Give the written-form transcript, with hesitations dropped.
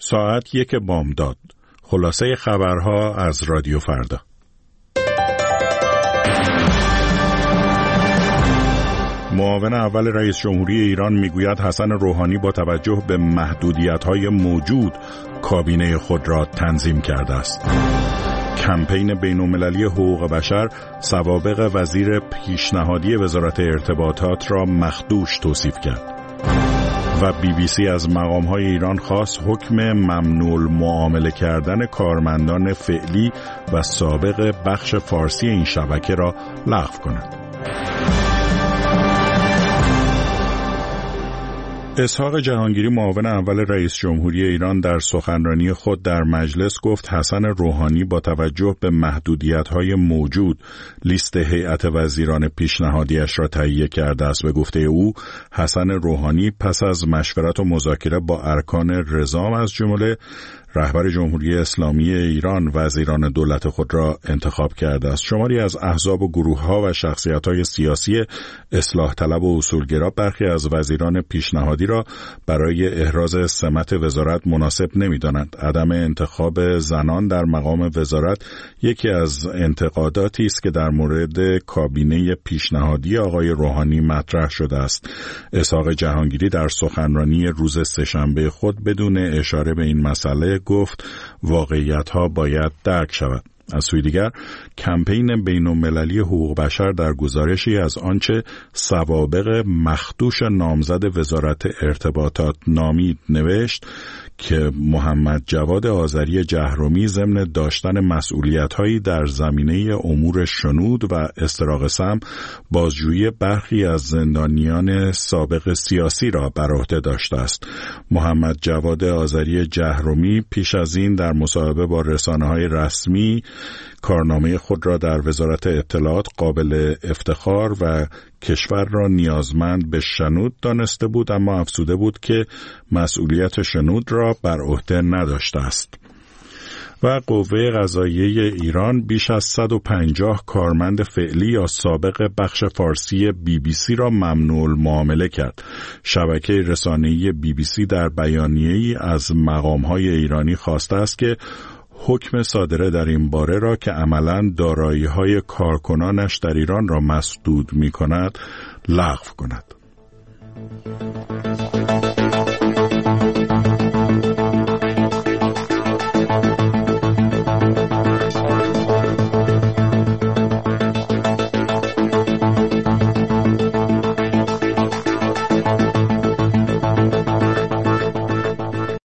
ساعت 1 بامداد. خلاصه خبرها از رادیو فردا. معاون اول رئیس جمهوری ایران میگوید حسن روحانی با توجه به محدودیت‌های موجود کابینه خود را تنظیم کرده است. کمپین بین‌المللی حقوق بشر سوابق وزیر پیشنهادی وزارت ارتباطات را مخدوش توصیف کرد. و BBC از مقام‌های ایران خواست حکم ممنوع المعامله کردن کارمندان فعلی و سابق بخش فارسی این شبکه را لغو کند. اسحاق جهانگیری معاون اول رئیس جمهوری ایران در سخنرانی خود در مجلس گفت حسن روحانی با توجه به محدودیت‌های موجود لیست هیئت وزیران پیشنهادیش را تهیه کرده است. به گفته او حسن روحانی پس از مشورت و مذاکره با ارکان نظام از جمله رهبر جمهوری اسلامی ایران وزیران دولت خود را انتخاب کرده است. شماری از احزاب و گروه‌ها و شخصیت‌های سیاسی اصلاح طلب و اصولگرا برخی از وزیران پیشنهادی را برای احراز سمت وزارت مناسب نمی‌دانند. عدم انتخاب زنان در مقام وزارت یکی از انتقاداتی است که در مورد کابینه پیشنهادی آقای روحانی مطرح شده است. اسحاق جهانگیری در سخنرانی روز سه‌شنبه خود بدون اشاره به این مسئله گفت واقعیت‌ها باید درک شود. از سوی دیگر کمپین بین‌المللی حقوق بشر در گزارشی از آنچه سوابق مخدوش نامزد وزارت ارتباطات نامید نوشت که محمد جواد آذری جهرمی ضمن داشتن مسئولیت‌هایی در زمینه امور شنود و استراق سم بازجویی برخی از زندانیان سابق سیاسی را بر عهده داشته است. محمد جواد آذری جهرمی پیش از این در مصاحبه با رسانه‌های رسمی کارنامه خود را در وزارت اطلاعات قابل افتخار و کشور را نیازمند به شنود دانسته بود، اما افزوده بود که مسئولیت شنود را بر عهده نداشته است. و قوه قضاییه ایران بیش از 150 کارمند فعلی یا سابق بخش فارسی BBC را ممنوع المعامله کرد. شبکه رسانه‌ای BBC در بیانیه‌ای از مقام‌های ایرانی خواسته است که حکم صادره در این باره را که عملاً دارایی‌های کارکنانش در ایران را مسدود می‌کند لغو کند.